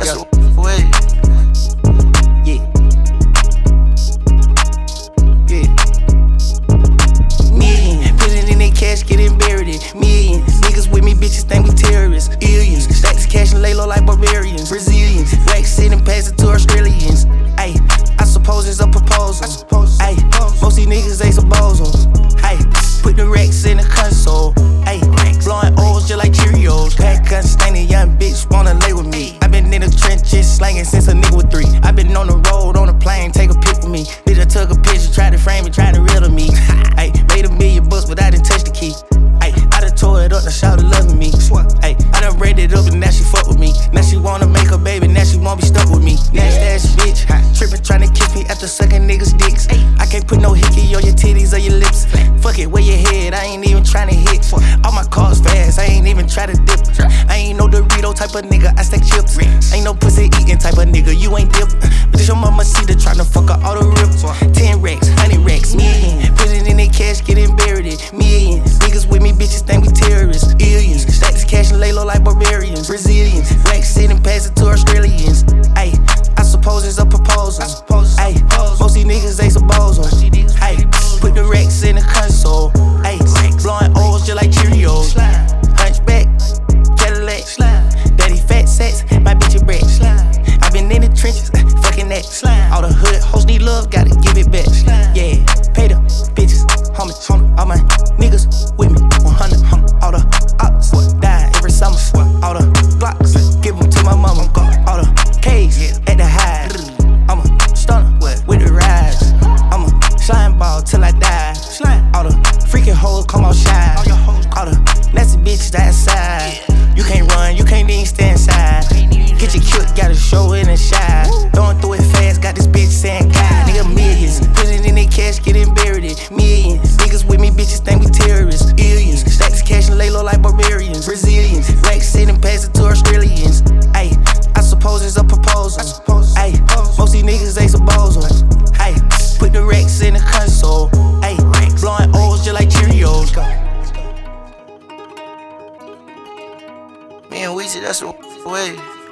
that's the way. Yeah. Yeah. Millions, put it in their cash, getting buried in millions. Niggas with me, bitches think we terrorists. Billions, stack this cash and lay low like barbarians. Brazilians, wax it and pass it to Australians. Ayy, I suppose it's a proposal. Ayy, most these niggas ain't some bozos. Ayy, put the racks in the console. Ayy, blowing O's just like Cheerios. Pack unstaining, young bitch wanna lay with me. I been in the trenches slanging since a nigga was 3. I been on the road, on a plane, take a pic with me. Bitch, I took a picture, tried to frame it, tried to riddle me. Ayy, made $1 million, but I didn't touch the key. Ayy, I done tore it up, now shout loving me. Ayy, I done raided it up and now she fuck with me. Now she wanna make a baby, now she won't be stuck with me. Nasty ass bitch, trippin' tryna kiss me after sucking niggas' dicks. I can't put no hickey on your titties or your lips. Fuck it, where your head, I ain't even tryna hit. All my cars fast, I ain't even try to dip. I ain't no Dorito type of nigga, I stack chips. Ain't no pussy eating type of nigga, you ain't dip. Bitch, your mama see the tryna fuck her all the rip. 10 racks, 100 racks, millions. Put it in their cash, getting buried in millions. Niggas with me, bitches think we terrorists. Billions, stack this cash and lay low like barbarians. Brazilians, wax it and pass it to Australians. Ayy, I suppose it's a proposal. Ayy, most these niggas ain't some bozos. Ayy, put the racks in the console. Ayy, blowing O's just like Cheerios. Hunchback, Cadillac, daddy fat sacks, my bitch a brat. I been in the trenches, fucking that. All the hood hoes need love, gotta give it back. Yeah, pay the bitches, homie, all my niggas with me, 100. All the ops die every summer. All the Glocks, give them to my mama. All the K's at the high. I'm a stunner with the rise. I'm a slime ball till I die. All the freaking hoes come outside. All the nasty bitches outside. You can't run, you can't even stand inside. Get your killed, gotta show it and shine. Throwing through it fast, got this bitch saying God. Nigga millions, put it in their cash, getting buried in millions. Niggas with me, bitches think we terrorists. Billions, stack this cash and lay low like barbarians. Brazilians, wax it and pass it to Australians. Ayy, I suppose it's a proposal. Ayy, most these niggas ain't some bozos. Ayy, put the racks in the console. Ayy, blowing O's just like Cheerios. Me and Weezy, that's the way.